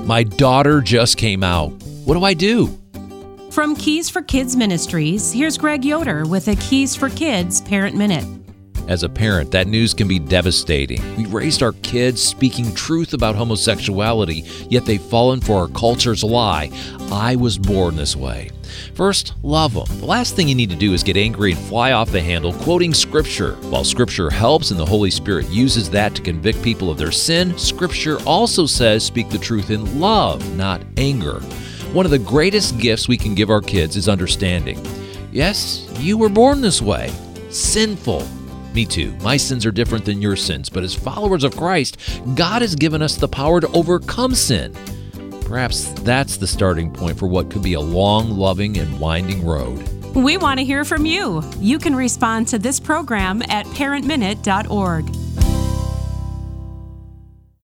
My daughter just came out. What do I do? From Keys for Kids Ministries, here's Greg Yoder with a Keys for Kids Parent Minute. As a parent, that news can be devastating. We raised our kids speaking truth about homosexuality, yet they've fallen for our culture's lie. I was born this way. First, love them. The last thing you need to do is get angry and fly off the handle quoting Scripture. While Scripture helps and the Holy Spirit uses that to convict people of their sin, Scripture also says speak the truth in love, not anger. One of the greatest gifts we can give our kids is understanding. Yes, you were born this way. Sinful. Me too. My sins are different than your sins, but as followers of Christ, God has given us the power to overcome sin. Perhaps that's the starting point for what could be a long, loving, and winding road. We want to hear from you. You can respond to this program at parentminute.org.